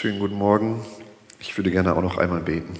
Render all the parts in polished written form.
Schönen guten Morgen. Ich würde gerne auch noch einmal beten.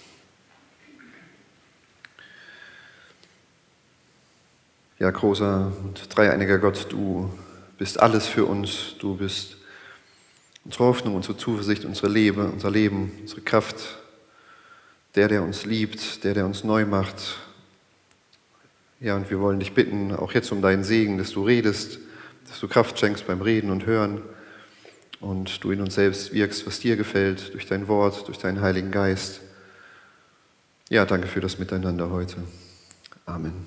Ja, großer und dreieiniger Gott, du bist alles für uns. Du bist unsere Hoffnung, unsere Zuversicht, unser Leben, unsere Kraft. Der uns liebt, der uns neu macht. Ja, und wir wollen dich bitten, auch jetzt um deinen Segen, dass du redest, dass du Kraft schenkst beim Reden und Hören und du in uns selbst wirkst, was dir gefällt, durch dein Wort, durch deinen Heiligen Geist. Ja, danke für das Miteinander heute. Amen.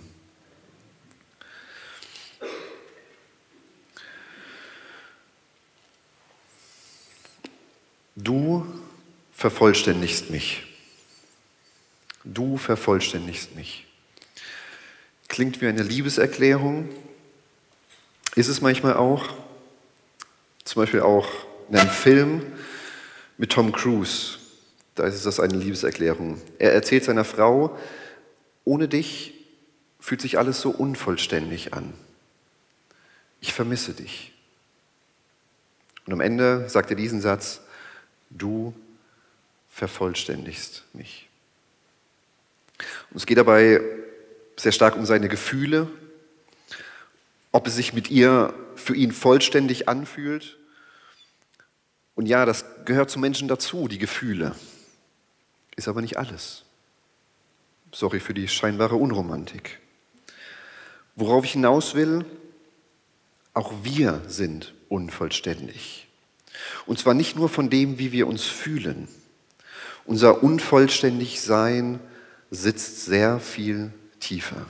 Du vervollständigst mich. Du vervollständigst mich. Klingt wie eine Liebeserklärung. Ist es manchmal auch. Zum Beispiel auch in einem Film mit Tom Cruise. Da ist das eine Liebeserklärung. Er erzählt seiner Frau, ohne dich fühlt sich alles so unvollständig an. Ich vermisse dich. Und am Ende sagt er diesen Satz, du vervollständigst mich. Und es geht dabei sehr stark um seine Gefühle, ob es sich mit ihr für ihn vollständig anfühlt. Und ja, das gehört zum Menschen dazu, die Gefühle. Ist aber nicht alles. Sorry für die scheinbare Unromantik. Worauf ich hinaus will, auch wir sind unvollständig. Und zwar nicht nur von dem, wie wir uns fühlen. Unser Unvollständigsein sitzt sehr viel tiefer.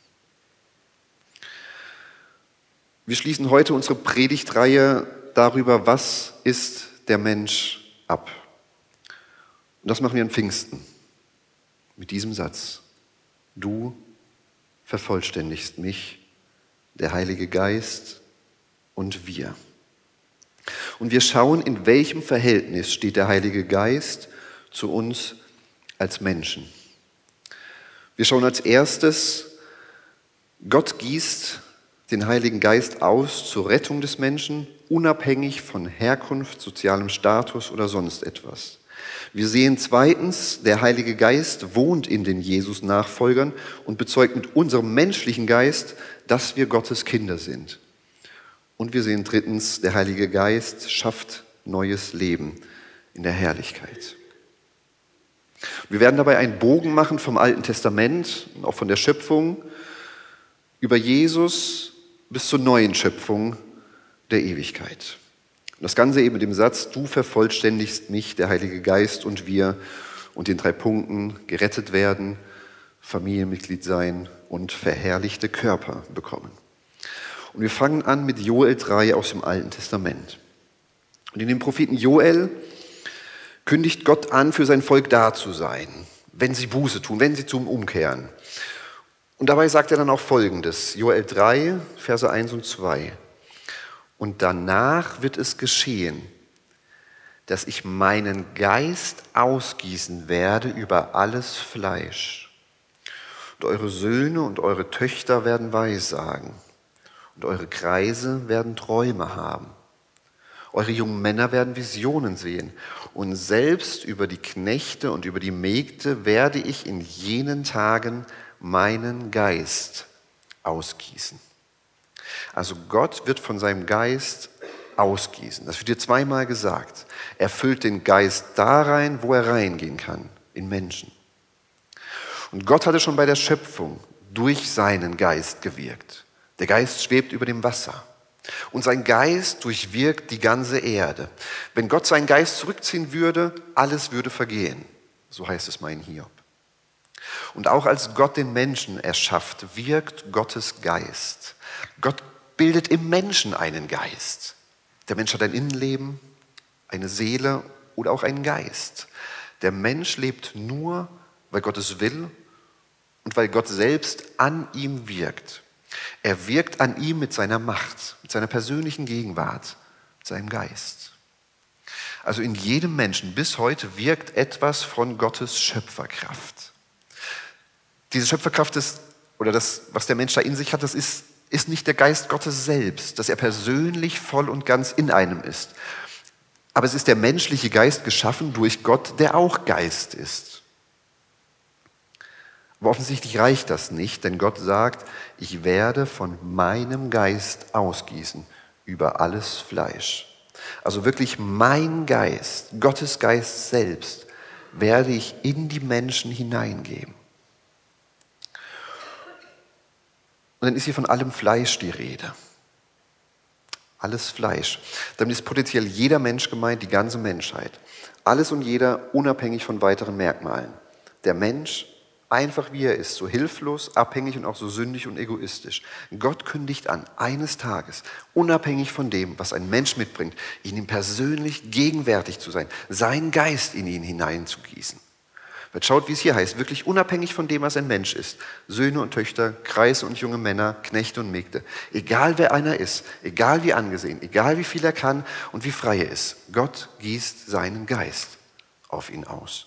Wir schließen heute unsere Predigtreihe darüber, was ist der Mensch, ab. Und das machen wir an Pfingsten mit diesem Satz. Du vervollständigst mich, der Heilige Geist und wir. Und wir schauen, in welchem Verhältnis steht der Heilige Geist zu uns als Menschen. Wir schauen als erstes, Gott gießt den Heiligen Geist aus zur Rettung des Menschen, unabhängig von Herkunft, sozialem Status oder sonst etwas. Wir sehen zweitens, der Heilige Geist wohnt in den Jesus-Nachfolgern und bezeugt mit unserem menschlichen Geist, dass wir Gottes Kinder sind. Und wir sehen drittens, der Heilige Geist schafft neues Leben in der Herrlichkeit. Wir werden dabei einen Bogen machen vom Alten Testament, auch von der Schöpfung, über Jesus bis zur neuen Schöpfung der Ewigkeit. Und das Ganze eben mit dem Satz, du vervollständigst mich, der Heilige Geist und wir, und den 3 Punkten, gerettet werden, Familienmitglied sein und verherrlichte Körper bekommen. Und wir fangen an mit Joel 3 aus dem Alten Testament. Und in dem Propheten Joel kündigt Gott an, für sein Volk da zu sein, wenn sie Buße tun, wenn sie zum Umkehren. Und dabei sagt er dann auch Folgendes, Joel 3, Verse 1 und 2. Und danach wird es geschehen, dass ich meinen Geist ausgießen werde über alles Fleisch. Und eure Söhne und eure Töchter werden Weissagen. Und eure Kreise werden Träume haben. Eure jungen Männer werden Visionen sehen. Und selbst über die Knechte und über die Mägde werde ich in jenen Tagen meinen Geist ausgießen. Also Gott wird von seinem Geist ausgießen. Das wird hier 2-mal gesagt. Er füllt den Geist da rein, wo er reingehen kann, in Menschen. Und Gott hatte schon bei der Schöpfung durch seinen Geist gewirkt. Der Geist schwebt über dem Wasser. Und sein Geist durchwirkt die ganze Erde. Wenn Gott seinen Geist zurückziehen würde, alles würde vergehen. So heißt es mal in Hiob. Und auch als Gott den Menschen erschafft, wirkt Gottes Geist. Gott bildet im Menschen einen Geist. Der Mensch hat ein Innenleben, eine Seele oder auch einen Geist. Der Mensch lebt nur, weil Gott es will und weil Gott selbst an ihm wirkt. Er wirkt an ihm mit seiner Macht, mit seiner persönlichen Gegenwart, mit seinem Geist. Also in jedem Menschen bis heute wirkt etwas von Gottes Schöpferkraft. Diese Schöpferkraft ist, oder das, was der Mensch da in sich hat, das ist nicht der Geist Gottes selbst, dass er persönlich voll und ganz in einem ist. Aber es ist der menschliche Geist geschaffen durch Gott, der auch Geist ist. Aber offensichtlich reicht das nicht, denn Gott sagt, ich werde von meinem Geist ausgießen über alles Fleisch. Also wirklich mein Geist, Gottes Geist selbst, werde ich in die Menschen hineingeben. Und dann ist hier von allem Fleisch die Rede. Alles Fleisch. Damit ist potenziell jeder Mensch gemeint, die ganze Menschheit. Alles und jeder unabhängig von weiteren Merkmalen. Der Mensch, einfach wie er ist, so hilflos, abhängig und auch so sündig und egoistisch. Gott kündigt an, eines Tages, unabhängig von dem, was ein Mensch mitbringt, ihm persönlich gegenwärtig zu sein, seinen Geist in ihn hineinzugießen. Jetzt schaut, wie es hier heißt, wirklich unabhängig von dem, was ein Mensch ist. Söhne und Töchter, Kreise und junge Männer, Knechte und Mägde. Egal wer einer ist, egal wie angesehen, egal wie viel er kann und wie frei er ist. Gott gießt seinen Geist auf ihn aus.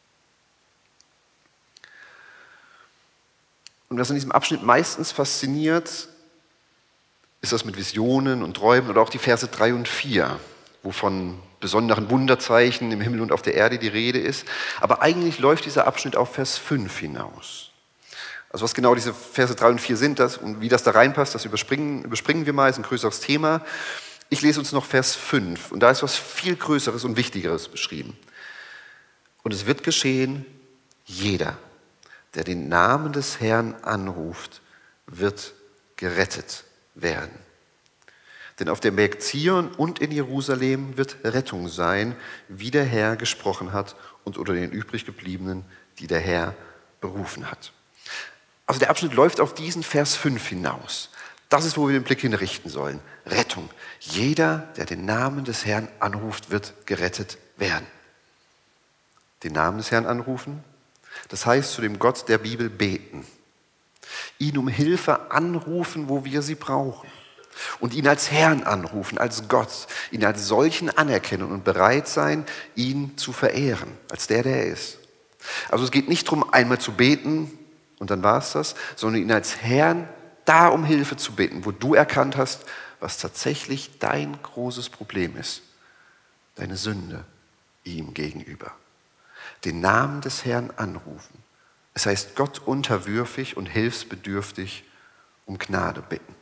Und was in diesem Abschnitt meistens fasziniert, ist das mit Visionen und Träumen oder auch die Verse 3 und 4, wo von besonderen Wunderzeichen im Himmel und auf der Erde die Rede ist. Aber eigentlich läuft dieser Abschnitt auf Vers 5 hinaus. Also was genau diese Verse 3 und 4 sind und wie das da reinpasst, das überspringen wir mal, ist ein größeres Thema. Ich lese uns noch Vers 5 und da ist was viel Größeres und Wichtigeres beschrieben. Und es wird geschehen, jeder, der den Namen des Herrn anruft, wird gerettet werden. Denn auf dem Berg Zion und in Jerusalem wird Rettung sein, wie der Herr gesprochen hat und unter den übriggebliebenen, die der Herr berufen hat. Also der Abschnitt läuft auf diesen Vers 5 hinaus. Das ist, wo wir den Blick hinrichten sollen. Rettung. Jeder, der den Namen des Herrn anruft, wird gerettet werden. Den Namen des Herrn anrufen, das heißt zu dem Gott der Bibel beten. Ihn um Hilfe anrufen, wo wir sie brauchen. Und ihn als Herrn anrufen, als Gott, ihn als solchen anerkennen und bereit sein, ihn zu verehren, als der er ist. Also es geht nicht darum, einmal zu beten und dann war es das, sondern ihn als Herrn da um Hilfe zu bitten, wo du erkannt hast, was tatsächlich dein großes Problem ist, deine Sünde ihm gegenüber. Den Namen des Herrn anrufen. Es heißt Gott unterwürfig und hilfsbedürftig um Gnade bitten.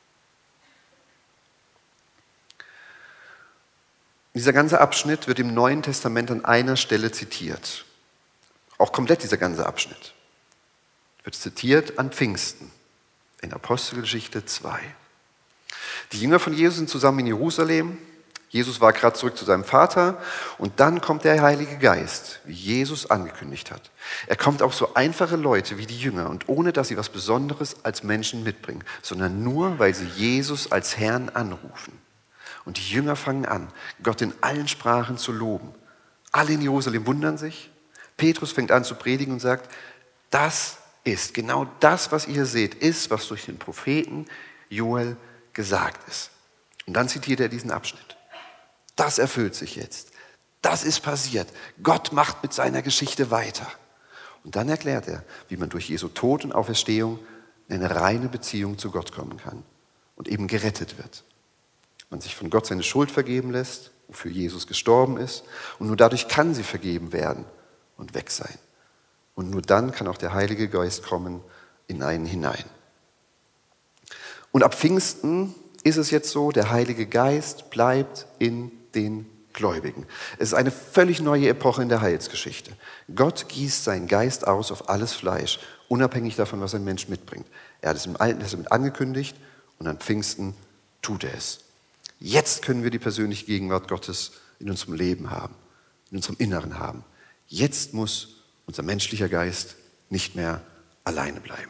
Dieser ganze Abschnitt wird im Neuen Testament an einer Stelle zitiert. Auch komplett dieser ganze Abschnitt wird zitiert an Pfingsten in Apostelgeschichte 2. Die Jünger von Jesus sind zusammen in Jerusalem. Jesus war gerade zurück zu seinem Vater und dann kommt der Heilige Geist, wie Jesus angekündigt hat. Er kommt auf so einfache Leute wie die Jünger und ohne, dass sie was Besonderes als Menschen mitbringen, sondern nur, weil sie Jesus als Herrn anrufen. Und die Jünger fangen an, Gott in allen Sprachen zu loben. Alle in Jerusalem wundern sich. Petrus fängt an zu predigen und sagt, das ist, genau das, was ihr seht, ist, was durch den Propheten Joel gesagt ist. Und dann zitiert er diesen Abschnitt. Das erfüllt sich jetzt. Das ist passiert. Gott macht mit seiner Geschichte weiter. Und dann erklärt er, wie man durch Jesu Tod und Auferstehung in eine reine Beziehung zu Gott kommen kann und eben gerettet wird. Man sich von Gott seine Schuld vergeben lässt, wofür Jesus gestorben ist. Und nur dadurch kann sie vergeben werden und weg sein. Und nur dann kann auch der Heilige Geist kommen in einen hinein. Und ab Pfingsten ist es jetzt so, der Heilige Geist bleibt in den Gläubigen. Es ist eine völlig neue Epoche in der Heilsgeschichte. Gott gießt seinen Geist aus auf alles Fleisch, unabhängig davon, was ein Mensch mitbringt. Er hat es im Alten Testament angekündigt und an Pfingsten tut er es. Jetzt können wir die persönliche Gegenwart Gottes in unserem Leben haben, in unserem Inneren haben. Jetzt muss unser menschlicher Geist nicht mehr alleine bleiben.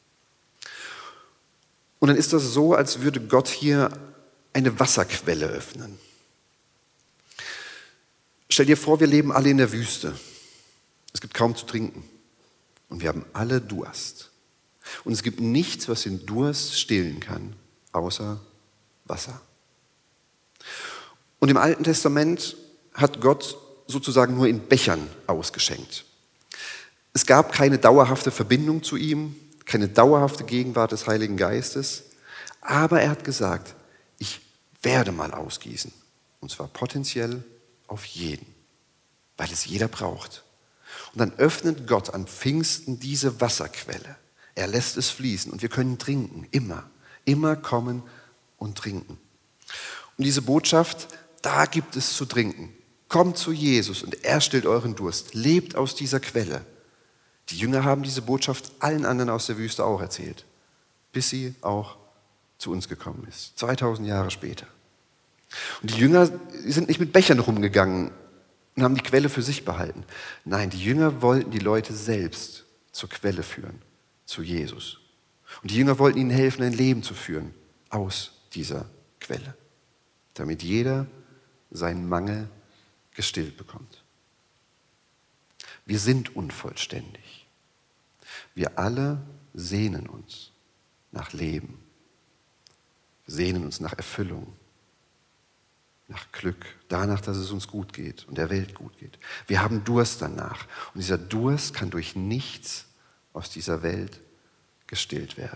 Und dann ist das so, als würde Gott hier eine Wasserquelle öffnen. Stell dir vor, wir leben alle in der Wüste. Es gibt kaum zu trinken. Und wir haben alle Durst. Und es gibt nichts, was den Durst stillen kann, außer Wasser. Und im Alten Testament hat Gott sozusagen nur in Bechern ausgeschenkt. Es gab keine dauerhafte Verbindung zu ihm, keine dauerhafte Gegenwart des Heiligen Geistes, aber er hat gesagt, ich werde mal ausgießen, und zwar potenziell auf jeden, weil es jeder braucht. Und dann öffnet Gott an Pfingsten diese Wasserquelle. Er lässt es fließen und wir können trinken, immer, immer kommen und trinken. Und diese Botschaft, da gibt es zu trinken. Kommt zu Jesus und er stillt euren Durst. Lebt aus dieser Quelle. Die Jünger haben diese Botschaft allen anderen aus der Wüste auch erzählt, bis sie auch zu uns gekommen ist, 2000 Jahre später. Und die Jünger sind nicht mit Bechern rumgegangen und haben die Quelle für sich behalten. Nein, die Jünger wollten die Leute selbst zur Quelle führen, zu Jesus. Und die Jünger wollten ihnen helfen, ein Leben zu führen aus dieser Quelle, damit jeder seinen Mangel gestillt bekommt. Wir sind unvollständig. Wir alle sehnen uns nach Leben. Wir sehnen uns nach Erfüllung, nach Glück, danach, dass es uns gut geht und der Welt gut geht. Wir haben Durst danach. Und dieser Durst kann durch nichts aus dieser Welt gestillt werden.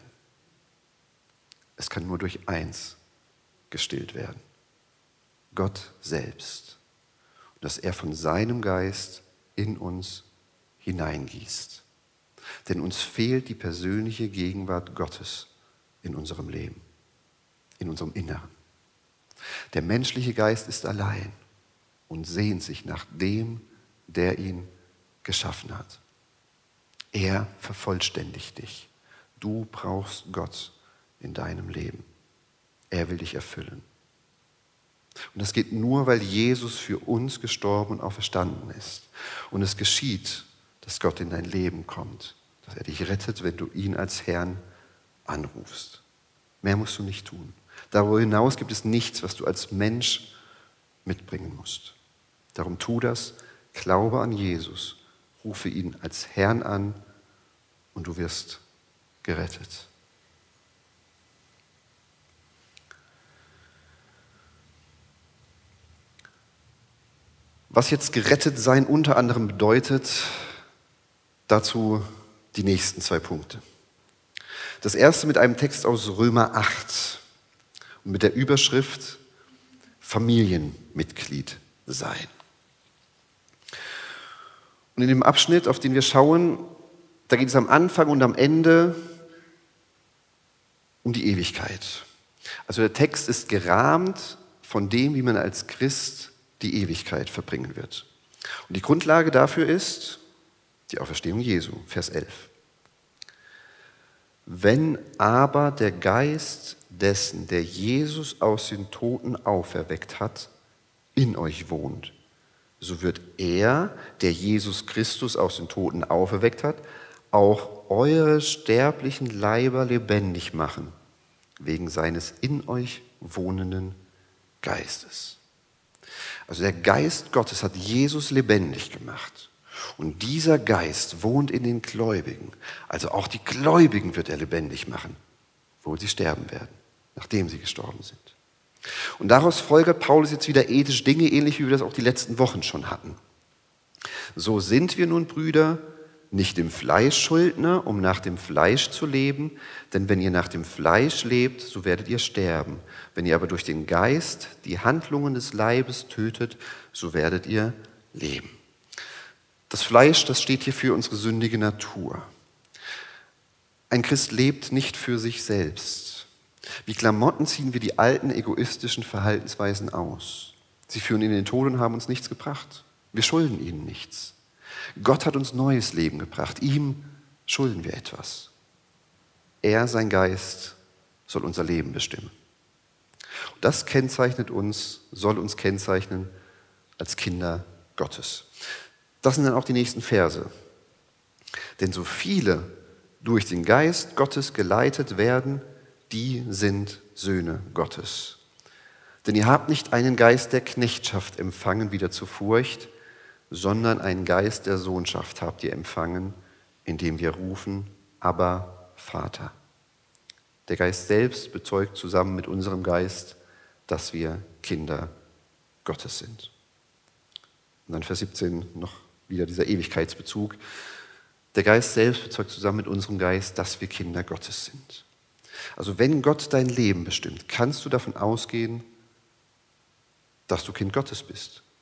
Es kann nur durch eins gestillt werden. Gott selbst. Und dass er von seinem Geist in uns hineingießt. Denn uns fehlt die persönliche Gegenwart Gottes in unserem Leben, in unserem Inneren. Der menschliche Geist ist allein und sehnt sich nach dem, der ihn geschaffen hat. Er vervollständigt dich. Du brauchst Gott in deinem Leben. Er will dich erfüllen. Und das geht nur, weil Jesus für uns gestorben und auferstanden ist. Und es geschieht, dass Gott in dein Leben kommt, dass er dich rettet, wenn du ihn als Herrn anrufst. Mehr musst du nicht tun. Darüber hinaus gibt es nichts, was du als Mensch mitbringen musst. Darum tu das, glaube an Jesus, rufe ihn als Herrn an und du wirst gerettet. Was jetzt gerettet sein unter anderem bedeutet, dazu die nächsten 2 Punkte. Das erste mit einem Text aus Römer 8 und mit der Überschrift Familienmitglied sein. Und in dem Abschnitt, auf den wir schauen, da geht es am Anfang und am Ende um die Ewigkeit. Also der Text ist gerahmt von dem, wie man als Christ die Ewigkeit verbringen wird. Und die Grundlage dafür ist die Auferstehung Jesu, Vers 11. Wenn aber der Geist dessen, der Jesus aus den Toten auferweckt hat, in euch wohnt, so wird er, der Jesus Christus aus den Toten auferweckt hat, auch eure sterblichen Leiber lebendig machen, wegen seines in euch wohnenden Geistes. Also der Geist Gottes hat Jesus lebendig gemacht. Und dieser Geist wohnt in den Gläubigen. Also auch die Gläubigen wird er lebendig machen, wo sie sterben werden, nachdem sie gestorben sind. Und daraus folgert Paulus jetzt wieder ethische Dinge, ähnlich wie wir das auch die letzten Wochen schon hatten. So sind wir nun, Brüder, nicht dem Fleisch Schuldner, um nach dem Fleisch zu leben, denn wenn ihr nach dem Fleisch lebt, so werdet ihr sterben. Wenn ihr aber durch den Geist die Handlungen des Leibes tötet, so werdet ihr leben. Das Fleisch, das steht hier für unsere sündige Natur. Ein Christ lebt nicht für sich selbst. Wie Klamotten ziehen wir die alten egoistischen Verhaltensweisen aus. Sie führen in den Tod und haben uns nichts gebracht. Wir schulden ihnen nichts. Gott hat uns neues Leben gebracht. Ihm schulden wir etwas. Er, sein Geist, soll unser Leben bestimmen. Und das kennzeichnet uns, soll uns kennzeichnen als Kinder Gottes. Das sind dann auch die nächsten Verse. Denn so viele durch den Geist Gottes geleitet werden, die sind Söhne Gottes. Denn ihr habt nicht einen Geist der Knechtschaft empfangen, wieder zur Furcht, sondern einen Geist der Sohnschaft habt ihr empfangen, indem wir rufen, Abba, Vater. Der Geist selbst bezeugt zusammen mit unserem Geist, dass wir Kinder Gottes sind. Und dann Vers 17 noch wieder dieser Ewigkeitsbezug. Der Geist selbst bezeugt zusammen mit unserem Geist, dass wir Kinder Gottes sind. Also wenn Gott dein Leben bestimmt, kannst du davon ausgehen, dass du Kind Gottes bist.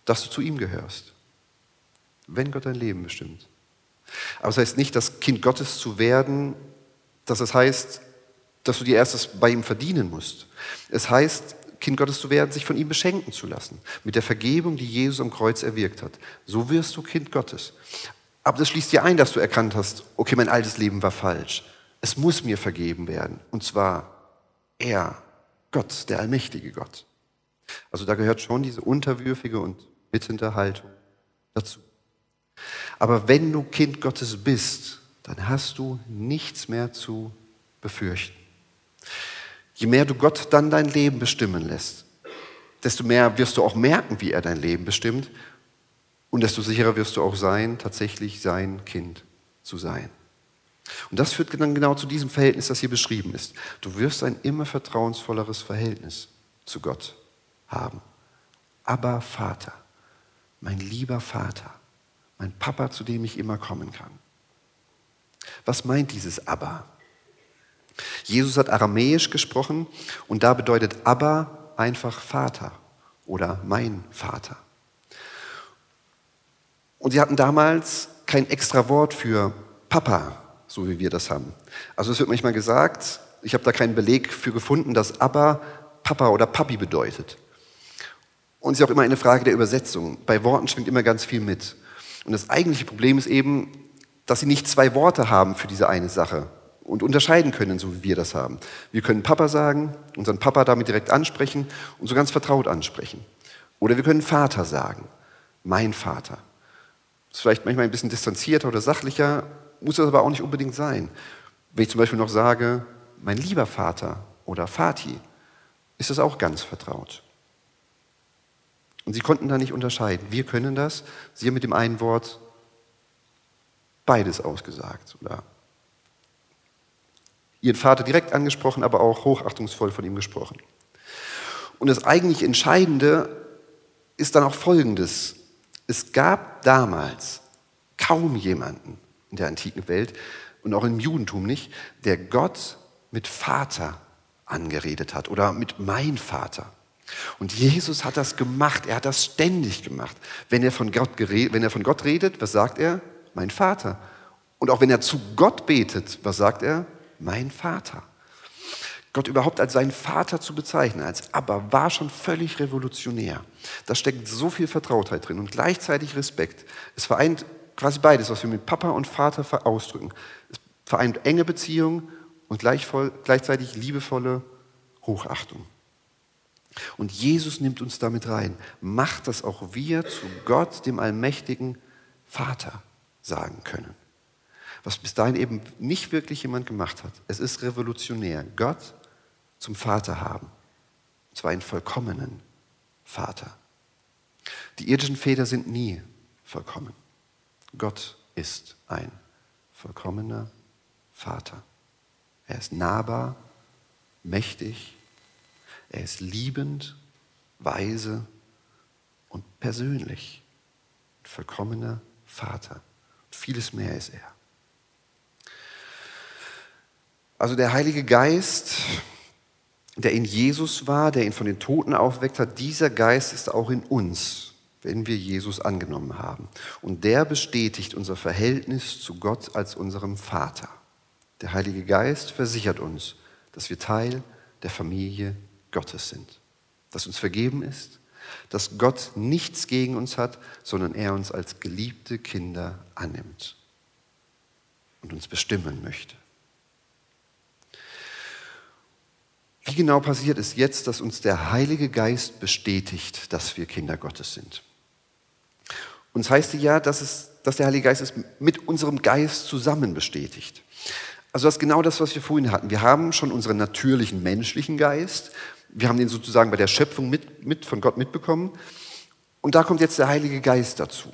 dass du zu ihm gehörst, wenn Gott dein Leben bestimmt. Aber es heißt nicht, das Kind Gottes zu werden, dass es heißt, dass du dir erst das bei ihm verdienen musst. Es heißt, Kind Gottes zu werden, sich von ihm beschenken zu lassen, mit der Vergebung, die Jesus am Kreuz erwirkt hat. So wirst du Kind Gottes. Aber das schließt dir ein, dass du erkannt hast, okay, mein altes Leben war falsch. Es muss mir vergeben werden. Und zwar er, Gott, der allmächtige Gott. Also da gehört schon diese unterwürfige und bittende Haltung dazu. Aber wenn du Kind Gottes bist, dann hast du nichts mehr zu befürchten. Je mehr du Gott dann dein Leben bestimmen lässt, desto mehr wirst du auch merken, wie er dein Leben bestimmt und desto sicherer wirst du auch sein, tatsächlich sein Kind zu sein. Und das führt dann genau zu diesem Verhältnis, das hier beschrieben ist. Du wirst ein immer vertrauensvolleres Verhältnis zu Gott haben. Aber Vater, mein lieber Vater, mein Papa, zu dem ich immer kommen kann. Was meint dieses Aber? Jesus hat Aramäisch gesprochen und da bedeutet Aber einfach Vater oder mein Vater. Und sie hatten damals kein extra Wort für Papa, so wie wir das haben. Also es wird manchmal gesagt, ich habe da keinen Beleg für gefunden, dass Aber Papa oder Papi bedeutet. Und es ist auch immer eine Frage der Übersetzung. Bei Worten schwingt immer ganz viel mit. Und das eigentliche Problem ist eben, dass sie nicht zwei Worte haben für diese eine Sache und unterscheiden können, so wie wir das haben. Wir können Papa sagen, unseren Papa damit direkt ansprechen und so ganz vertraut ansprechen. Oder wir können Vater sagen, mein Vater. Das ist vielleicht manchmal ein bisschen distanzierter oder sachlicher, muss das aber auch nicht unbedingt sein. Wenn ich zum Beispiel noch sage, mein lieber Vater oder Vati, ist das auch ganz vertraut. Und sie konnten da nicht unterscheiden. Wir können das. Sie haben mit dem einen Wort beides ausgesagt. Oder ihren Vater direkt angesprochen, aber auch hochachtungsvoll von ihm gesprochen. Und das eigentlich Entscheidende ist dann auch Folgendes. Es gab damals kaum jemanden in der antiken Welt und auch im Judentum nicht, der Gott mit Vater angeredet hat oder mit mein Vater. Und Jesus hat das gemacht, er hat das ständig gemacht. Wenn er von Gott redet, was sagt er? Mein Vater. Und auch wenn er zu Gott betet, was sagt er? Mein Vater. Gott überhaupt als seinen Vater zu bezeichnen, als Abba, war schon völlig revolutionär. Da steckt so viel Vertrautheit drin und gleichzeitig Respekt. Es vereint quasi beides, was wir mit Papa und Vater ausdrücken. Es vereint enge Beziehung und gleichzeitig liebevolle Hochachtung. Und Jesus nimmt uns damit rein. Macht, dass auch wir zu Gott, dem allmächtigen Vater, sagen können. Was bis dahin eben nicht wirklich jemand gemacht hat. Es ist revolutionär. Gott zum Vater haben. Und zwar einen vollkommenen Vater. Die irdischen Väter sind nie vollkommen. Gott ist ein vollkommener Vater. Er ist nahbar, mächtig, er ist liebend, weise und persönlich. Ein vollkommener Vater. Und vieles mehr ist er. Also der Heilige Geist, der in Jesus war, der ihn von den Toten aufweckt hat, dieser Geist ist auch in uns, wenn wir Jesus angenommen haben. Und der bestätigt unser Verhältnis zu Gott als unserem Vater. Der Heilige Geist versichert uns, dass wir Teil der Familie Gottes sind, dass uns vergeben ist, dass Gott nichts gegen uns hat, sondern er uns als geliebte Kinder annimmt und uns bestimmen möchte. Wie genau passiert es jetzt, dass uns der Heilige Geist bestätigt, dass wir Kinder Gottes sind? Und es heißt ja, dass der Heilige Geist es mit unserem Geist zusammen bestätigt. Also das ist genau das, was wir vorhin hatten. Wir haben schon unseren natürlichen menschlichen Geist. Wir haben den sozusagen bei der Schöpfung von Gott mitbekommen. Und da kommt jetzt der Heilige Geist dazu.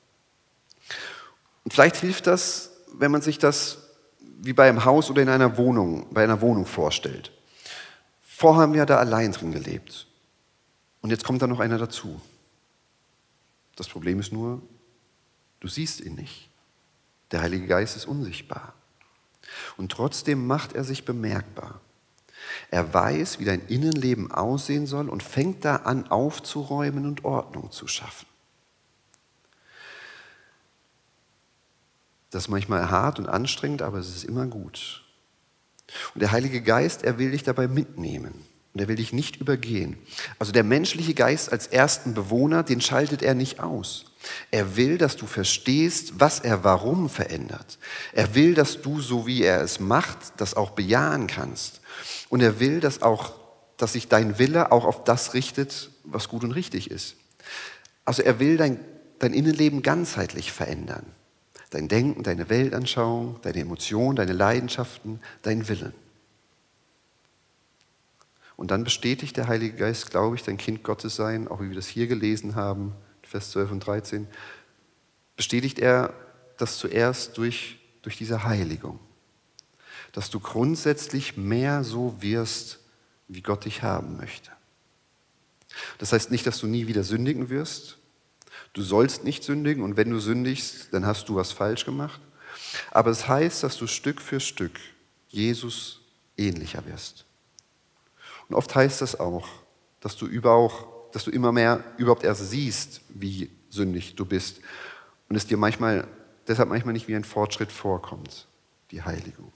Und vielleicht hilft das, wenn man sich das wie bei einem Haus oder bei einer Wohnung vorstellt. Vorher haben wir da allein drin gelebt. Und jetzt kommt da noch einer dazu. Das Problem ist nur, du siehst ihn nicht. Der Heilige Geist ist unsichtbar. Und trotzdem macht er sich bemerkbar. Er weiß, wie dein Innenleben aussehen soll und fängt da an, aufzuräumen und Ordnung zu schaffen. Das ist manchmal hart und anstrengend, aber es ist immer gut. Und der Heilige Geist, er will dich dabei mitnehmen. Und er will dich nicht übergehen. Also der menschliche Geist als ersten Bewohner, den schaltet er nicht aus. Er will, dass du verstehst, was er warum verändert. Er will, dass du, so wie er es macht, das auch bejahen kannst. Und er will, dass sich dein Wille auch auf das richtet, was gut und richtig ist. Also er will dein Innenleben ganzheitlich verändern. Dein Denken, deine Weltanschauung, deine Emotionen, deine Leidenschaften, dein Willen. Und dann bestätigt der Heilige Geist, glaube ich, dein Kind Gottes sein, auch wie wir das hier gelesen haben, Vers 12 und 13, bestätigt er das zuerst durch diese Heiligung. Dass du grundsätzlich mehr so wirst, wie Gott dich haben möchte. Das heißt nicht, dass du nie wieder sündigen wirst. Du sollst nicht sündigen und wenn du sündigst, dann hast du was falsch gemacht. Aber es heißt, dass du Stück für Stück Jesus ähnlicher wirst. Und oft heißt das auch, dass du immer mehr überhaupt erst siehst, wie sündig du bist. Und es dir deshalb manchmal nicht wie ein Fortschritt vorkommt, die Heiligung.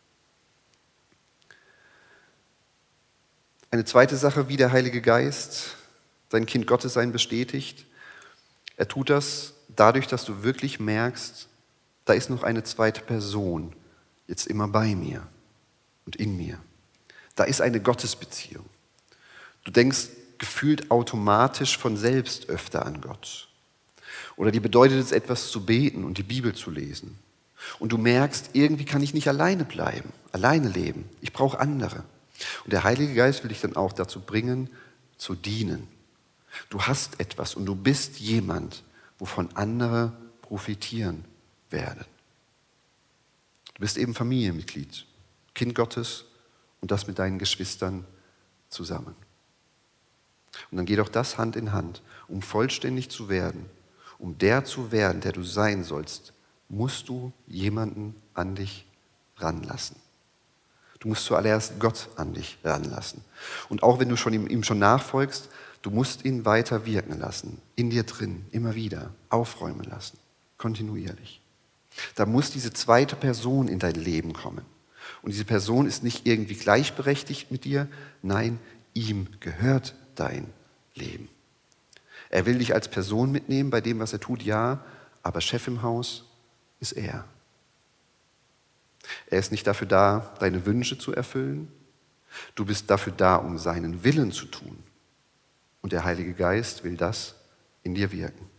Eine zweite Sache, wie der Heilige Geist sein Kind Gottes sein bestätigt. Er tut das dadurch, dass du wirklich merkst, da ist noch eine zweite Person jetzt immer bei mir und in mir. Da ist eine Gottesbeziehung. Du denkst gefühlt automatisch von selbst öfter an Gott. Oder dir bedeutet es etwas zu beten und die Bibel zu lesen. Und du merkst, irgendwie kann ich nicht alleine bleiben, alleine leben. Ich brauche andere. Und der Heilige Geist will dich dann auch dazu bringen, zu dienen. Du hast etwas und du bist jemand, wovon andere profitieren werden. Du bist eben Familienmitglied, Kind Gottes und das mit deinen Geschwistern zusammen. Und dann geht auch das Hand in Hand. Um vollständig zu werden, um der zu werden, der du sein sollst, musst du jemanden an dich ranlassen. Du musst zuallererst Gott an dich ranlassen. Und auch wenn du ihm schon nachfolgst, du musst ihn weiter wirken lassen, in dir drin, immer wieder, aufräumen lassen, kontinuierlich. Da muss diese zweite Person in dein Leben kommen. Und diese Person ist nicht irgendwie gleichberechtigt mit dir, nein, ihm gehört dein Leben. Er will dich als Person mitnehmen bei dem, was er tut, ja, aber Chef im Haus ist er. Er ist nicht dafür da, deine Wünsche zu erfüllen. Du bist dafür da, um seinen Willen zu tun. Und der Heilige Geist will das in dir wirken.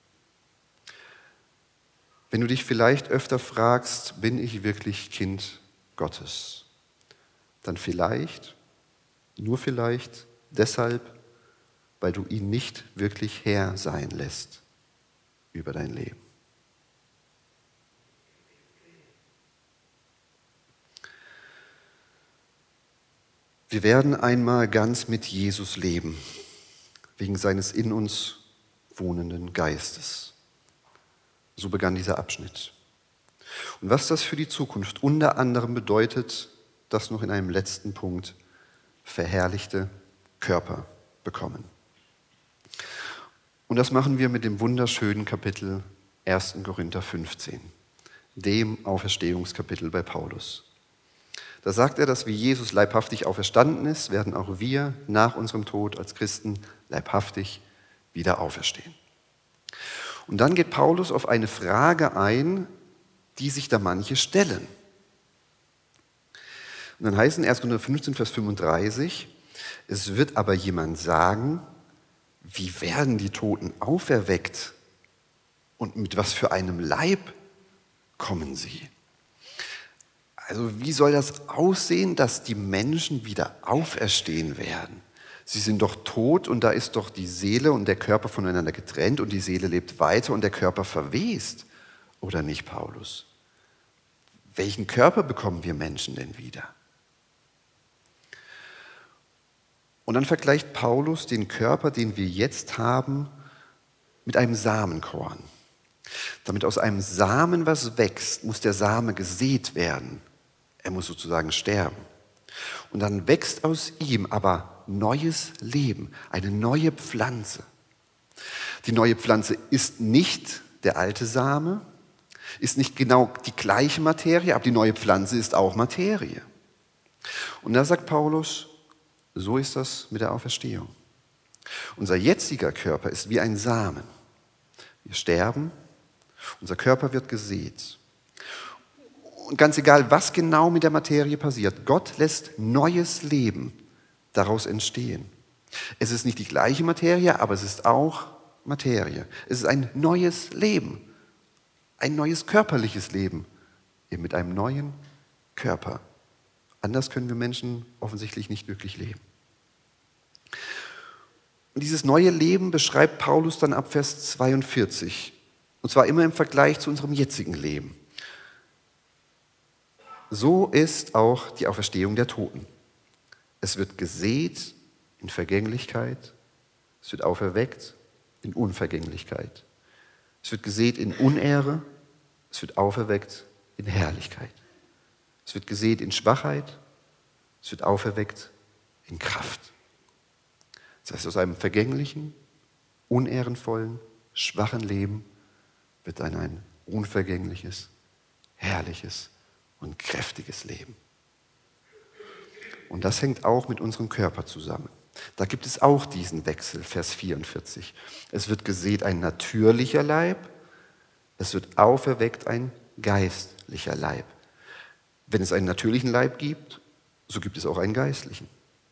Wenn du dich vielleicht öfter fragst, bin ich wirklich Kind Gottes? Dann vielleicht, nur vielleicht, deshalb, weil du ihn nicht wirklich Herr sein lässt über dein Leben. Wir werden einmal ganz mit Jesus leben, wegen seines in uns wohnenden Geistes. So begann dieser Abschnitt. Und was das für die Zukunft unter anderem bedeutet, das noch in einem letzten Punkt: verherrlichte Körper bekommen. Und das machen wir mit dem wunderschönen Kapitel 1. Korinther 15, dem Auferstehungskapitel bei Paulus. Da sagt er, dass wie Jesus leibhaftig auferstanden ist, werden auch wir nach unserem Tod als Christen leibhaftig wieder auferstehen. Und dann geht Paulus auf eine Frage ein, die sich da manche stellen. Und dann heißt es in 1. Korinther 15, Vers 35, es wird aber jemand sagen, wie werden die Toten auferweckt und mit was für einem Leib kommen sie? Also wie soll das aussehen, dass die Menschen wieder auferstehen werden? Sie sind doch tot und da ist doch die Seele und der Körper voneinander getrennt und die Seele lebt weiter und der Körper verwest. Oder nicht, Paulus? Welchen Körper bekommen wir Menschen denn wieder? Und dann vergleicht Paulus den Körper, den wir jetzt haben, mit einem Samenkorn. Damit aus einem Samen was wächst, muss der Same gesät werden. Er muss sozusagen sterben. Und dann wächst aus ihm aber neues Leben, eine neue Pflanze. Die neue Pflanze ist nicht der alte Same, Ist nicht genau die gleiche Materie, aber die neue Pflanze ist auch Materie. Und da sagt Paulus, so ist das mit der Auferstehung. Unser jetziger Körper ist wie ein Samen. Wir sterben, unser Körper wird gesät. Und ganz egal, was genau mit der Materie passiert, Gott lässt neues Leben daraus entstehen. Es ist nicht die gleiche Materie, aber es ist auch Materie. Es ist ein neues Leben, ein neues körperliches Leben, eben mit einem neuen Körper. Anders können wir Menschen offensichtlich nicht wirklich leben. Und dieses neue Leben beschreibt Paulus dann ab Vers 42. Und zwar immer im Vergleich zu unserem jetzigen Leben. So ist auch die Auferstehung der Toten. Es wird gesät in Vergänglichkeit, es wird auferweckt in Unvergänglichkeit. Es wird gesät in Unehre, es wird auferweckt in Herrlichkeit. Es wird gesät in Schwachheit, es wird auferweckt in Kraft. Das heißt, aus einem vergänglichen, unehrenvollen, schwachen Leben wird dann ein unvergängliches, herrliches und kräftiges Leben. Und das hängt auch mit unserem Körper zusammen. Da gibt es auch diesen Wechsel, Vers 44. Es wird gesät ein natürlicher Leib, es wird auferweckt ein geistlicher Leib. Wenn es einen natürlichen Leib gibt, so gibt es auch einen geistlichen.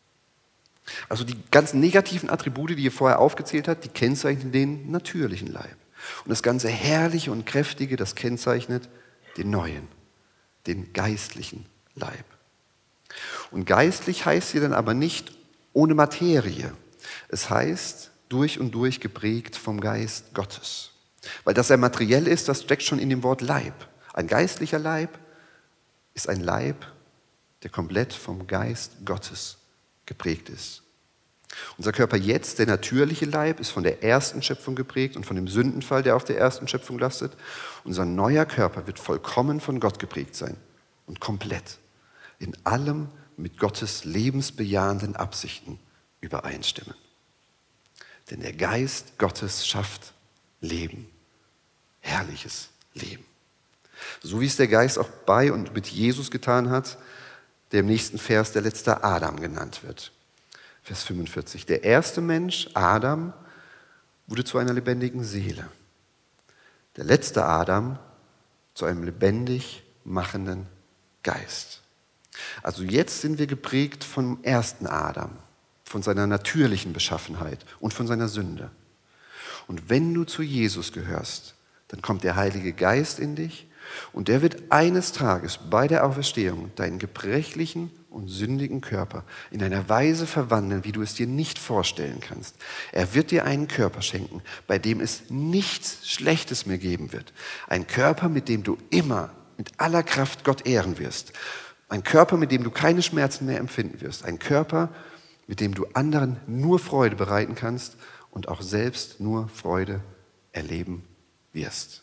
Also die ganzen negativen Attribute, die ihr vorher aufgezählt habt, die kennzeichnen den natürlichen Leib. Und das ganze Herrliche und Kräftige, das kennzeichnet den neuen, den geistlichen Leib. Und geistlich heißt hier dann aber nicht ohne Materie. Es heißt durch und durch geprägt vom Geist Gottes. Weil das ja materiell ist, das steckt schon in dem Wort Leib. Ein geistlicher Leib ist ein Leib, der komplett vom Geist Gottes geprägt ist. Unser Körper jetzt, der natürliche Leib, ist von der ersten Schöpfung geprägt und von dem Sündenfall, der auf der ersten Schöpfung lastet. Unser neuer Körper wird vollkommen von Gott geprägt sein und komplett in allem mit Gottes lebensbejahenden Absichten übereinstimmen. Denn der Geist Gottes schafft Leben, herrliches Leben. So wie es der Geist auch bei und mit Jesus getan hat, der im nächsten Vers der letzte Adam genannt wird. Vers 45. Der erste Mensch, Adam, wurde zu einer lebendigen Seele. Der letzte Adam zu einem lebendig machenden Geist. Also jetzt sind wir geprägt vom ersten Adam, von seiner natürlichen Beschaffenheit und von seiner Sünde. Und wenn du zu Jesus gehörst, dann kommt der Heilige Geist in dich und der wird eines Tages bei der Auferstehung deinen gebrechlichen und sündigen Körper in einer Weise verwandeln, wie du es dir nicht vorstellen kannst. Er wird dir einen Körper schenken, bei dem es nichts Schlechtes mehr geben wird. Ein Körper, mit dem du immer mit aller Kraft Gott ehren wirst. Ein Körper, mit dem du keine Schmerzen mehr empfinden wirst. Ein Körper, mit dem du anderen nur Freude bereiten kannst und auch selbst nur Freude erleben wirst.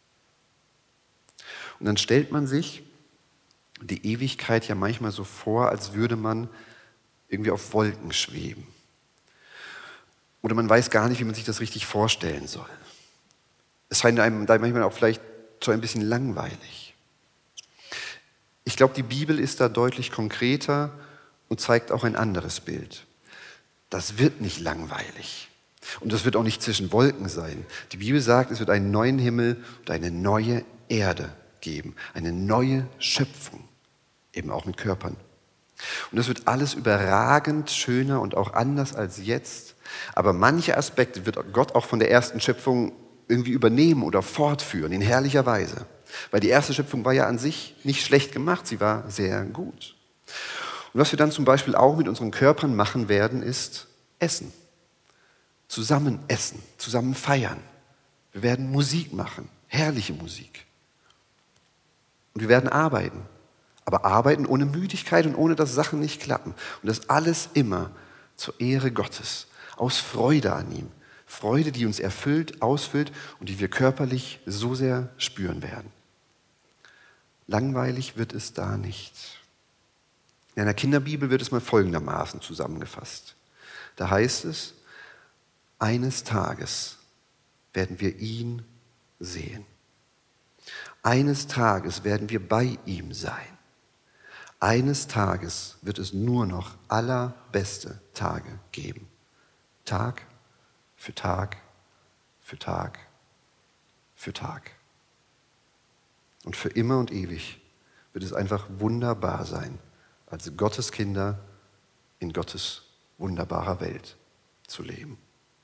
Und dann stellt man sich die Ewigkeit ja manchmal so vor, als würde man irgendwie auf Wolken schweben. Oder man weiß gar nicht, wie man sich das richtig vorstellen soll. Es scheint einem da manchmal auch vielleicht so ein bisschen langweilig. Ich glaube, die Bibel ist da deutlich konkreter und zeigt auch ein anderes Bild. Das wird nicht langweilig. Und das wird auch nicht zwischen Wolken sein. Die Bibel sagt, es wird einen neuen Himmel und eine neue Erde geben. Eine neue Schöpfung, eben auch mit Körpern. Und das wird alles überragend schöner und auch anders als jetzt. Aber manche Aspekte wird Gott auch von der ersten Schöpfung irgendwie übernehmen oder fortführen in herrlicher Weise. Weil die erste Schöpfung war ja an sich nicht schlecht gemacht, sie war sehr gut. Und was wir dann zum Beispiel auch mit unseren Körpern machen werden, ist Essen. Zusammen essen, zusammen feiern. Wir werden Musik machen, herrliche Musik. Und wir werden arbeiten. Aber arbeiten ohne Müdigkeit und ohne, dass Sachen nicht klappen. Und das alles immer zur Ehre Gottes, aus Freude an ihm. Freude, die uns erfüllt, ausfüllt und die wir körperlich so sehr spüren werden. Langweilig wird es da nicht. In einer Kinderbibel wird es mal folgendermaßen zusammengefasst. Da heißt es, eines Tages werden wir ihn sehen. Eines Tages werden wir bei ihm sein. Eines Tages wird es nur noch allerbeste Tage geben. Tag für Tag für Tag für Tag. Und für immer und ewig wird es einfach wunderbar sein, als Gottes Kinder in Gottes wunderbarer Welt zu leben.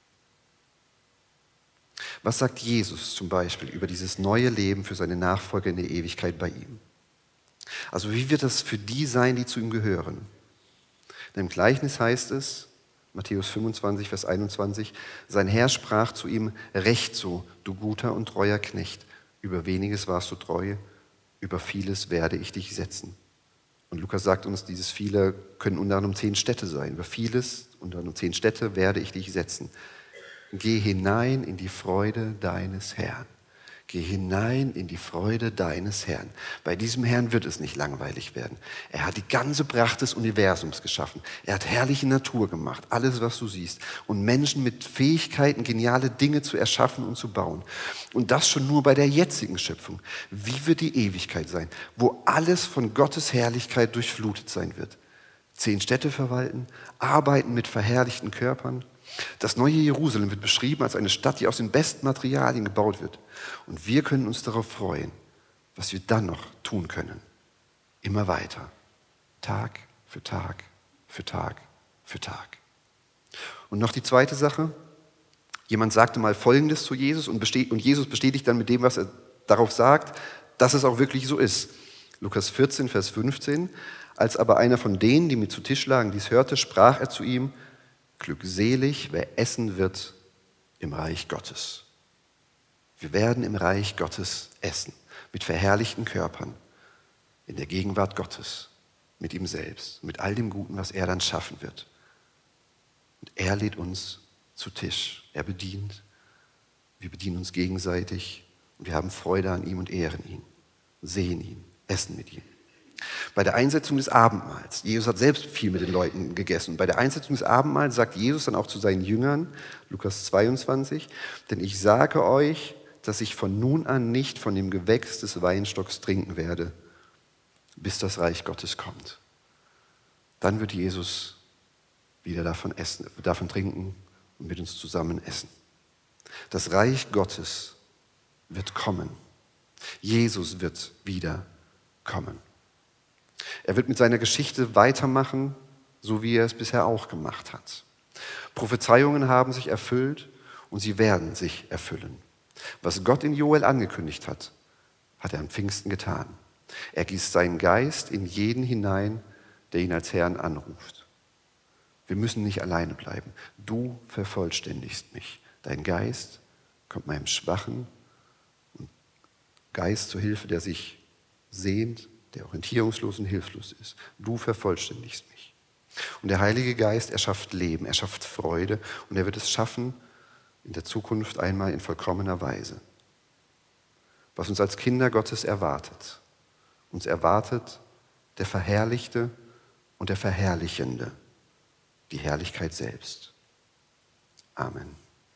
Was sagt Jesus zum Beispiel über dieses neue Leben für seine Nachfolger in der Ewigkeit bei ihm? Also wie wird das für die sein, die zu ihm gehören? Im Gleichnis heißt es, Matthäus 25, Vers 21, sein Herr sprach zu ihm, recht so, du guter und treuer Knecht, über weniges warst du treu, über vieles werde ich dich setzen. Und Lukas sagt uns, dieses viele können unter anderem 10 Städte sein. Über vieles, unter anderem 10 Städte werde ich dich setzen. Geh hinein in die Freude deines Herrn. Geh hinein in die Freude deines Herrn. Bei diesem Herrn wird es nicht langweilig werden. Er hat die ganze Pracht des Universums geschaffen. Er hat herrliche Natur gemacht, alles, was du siehst. Und Menschen mit Fähigkeiten, geniale Dinge zu erschaffen und zu bauen. Und das schon nur bei der jetzigen Schöpfung. Wie wird die Ewigkeit sein, wo alles von Gottes Herrlichkeit durchflutet sein wird? 10 Städte verwalten, arbeiten mit verherrlichten Körpern. Das neue Jerusalem wird beschrieben als eine Stadt, die aus den besten Materialien gebaut wird. Und wir können uns darauf freuen, was wir dann noch tun können. Immer weiter. Tag für Tag für Tag für Tag. Und noch die zweite Sache. Jemand sagte mal Folgendes zu Jesus und Jesus bestätigt dann mit dem, was er darauf sagt, dass es auch wirklich so ist. Lukas 14, Vers 15. Als aber einer von denen, die mit zu Tisch lagen, dies hörte, sprach er zu ihm, glückselig, wer essen wird im Reich Gottes. Wir werden im Reich Gottes essen, mit verherrlichten Körpern, in der Gegenwart Gottes, mit ihm selbst, mit all dem Guten, was er dann schaffen wird. Und er lädt uns zu Tisch. Er bedient, wir bedienen uns gegenseitig und wir haben Freude an ihm und ehren ihn, sehen ihn, essen mit ihm. Bei der Einsetzung des Abendmahls, Jesus hat selbst viel mit den Leuten gegessen, bei der Einsetzung des Abendmahls sagt Jesus dann auch zu seinen Jüngern, Lukas 22, denn ich sage euch, dass ich von nun an nicht von dem Gewächs des Weinstocks trinken werde, bis das Reich Gottes kommt. Dann wird Jesus wieder davon trinken und mit uns zusammen essen. Das Reich Gottes wird kommen. Jesus wird wieder kommen. Er wird mit seiner Geschichte weitermachen, so wie er es bisher auch gemacht hat. Prophezeiungen haben sich erfüllt und sie werden sich erfüllen. Was Gott in Joel angekündigt hat, hat er am Pfingsten getan. Er gießt seinen Geist in jeden hinein, der ihn als Herrn anruft. Wir müssen nicht alleine bleiben. Du vervollständigst mich. Dein Geist kommt meinem schwachen Geist zur Hilfe, der sich sehnt, der orientierungslos und hilflos ist. Du vervollständigst mich. Und der Heilige Geist, er schafft Leben, er schafft Freude und er wird es schaffen, in der Zukunft einmal in vollkommener Weise. Was uns als Kinder Gottes erwartet. Uns erwartet der Verherrlichte und der Verherrlichende, die Herrlichkeit selbst. Amen.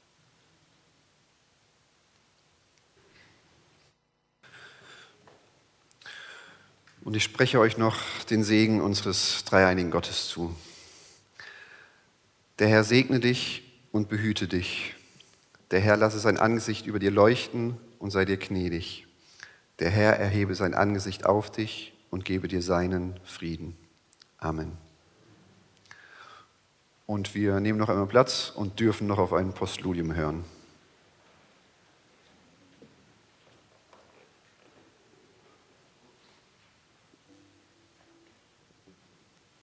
Und ich spreche euch noch den Segen unseres dreieinigen Gottes zu. Der Herr segne dich und behüte dich. Der Herr lasse sein Angesicht über dir leuchten und sei dir gnädig. Der Herr erhebe sein Angesicht auf dich und gebe dir seinen Frieden. Amen. Und wir nehmen noch einmal Platz und dürfen noch auf ein Postludium hören.